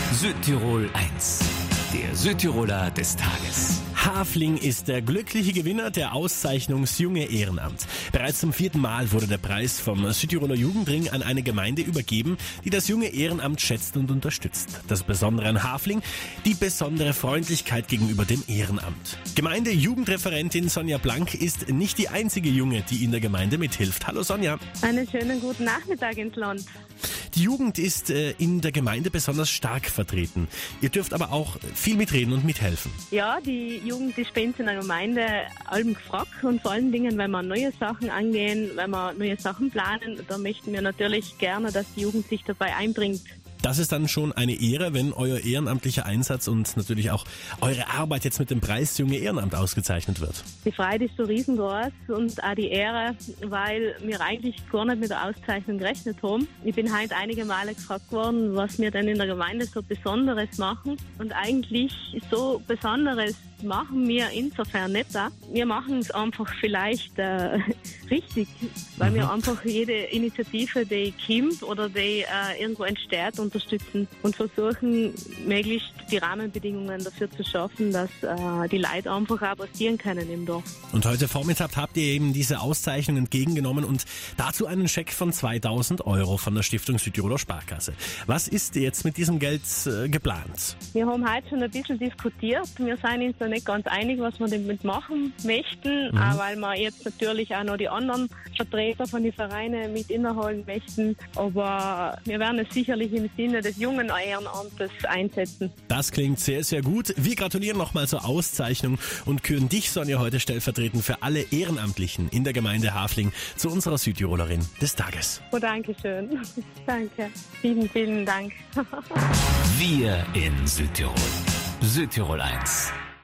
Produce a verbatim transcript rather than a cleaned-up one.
Südtirol eins. Der Südtiroler des Tages. Hafling ist der glückliche Gewinner der Auszeichnung Junge Ehrenamt. Bereits zum vierten Mal wurde der Preis vom Südtiroler Jugendring an eine Gemeinde übergeben, die das junge Ehrenamt schätzt und unterstützt. Das Besondere an Hafling, die besondere Freundlichkeit gegenüber dem Ehrenamt. Gemeinde-Jugendreferentin Sonja Blank ist nicht die einzige Junge, die in der Gemeinde mithilft. Hallo Sonja. Einen schönen guten Nachmittag ins Land. Die Jugend ist äh, in der Gemeinde besonders stark vertreten. Ihr dürft aber auch viel mitreden und mithelfen. Ja, die Jugend ist bei uns in der Gemeinde allem gefragt und vor allen Dingen, wenn wir neue Sachen angehen, wenn wir neue Sachen planen, da möchten wir natürlich gerne, dass die Jugend sich dabei einbringt. Das ist dann schon eine Ehre, wenn euer ehrenamtlicher Einsatz und natürlich auch eure Arbeit jetzt mit dem Preis Junge Ehrenamt ausgezeichnet wird. Die Freude ist so riesengroß und auch die Ehre, weil wir eigentlich gar nicht mit der Auszeichnung gerechnet haben. Ich bin heute einige Male gefragt worden, was wir denn in der Gemeinde so Besonderes machen. Und eigentlich so Besonderes machen wir insofern nicht. Wir machen es einfach vielleicht äh, richtig, weil mhm. wir einfach jede Initiative, die kommt oder die äh, irgendwo entsteht, unterstützen und versuchen, möglichst die Rahmenbedingungen dafür zu schaffen, dass äh, die Leute einfach auch passieren können im Dorf. Und heute Vormittag habt ihr eben diese Auszeichnung entgegengenommen und dazu einen Scheck von zweitausend Euro von der Stiftung Südtiroler Sparkasse. Was ist jetzt mit diesem Geld äh, geplant? Wir haben heute schon ein bisschen diskutiert. Wir sind uns da nicht ganz einig, was wir damit machen möchten, mhm. auch weil wir jetzt natürlich auch noch die anderen Vertreter von den Vereinen mit inneholen möchten. Aber wir werden es sicherlich im Sinne des jungen Ehrenamtes einsetzen. Das klingt sehr, sehr gut. Wir gratulieren nochmal zur Auszeichnung und küren dich, Sonja, heute stellvertretend für alle Ehrenamtlichen in der Gemeinde Hafling zu unserer Südtirolerin des Tages. Oh, danke schön. Danke. Vielen, vielen Dank. Wir in Südtirol. Südtirol eins.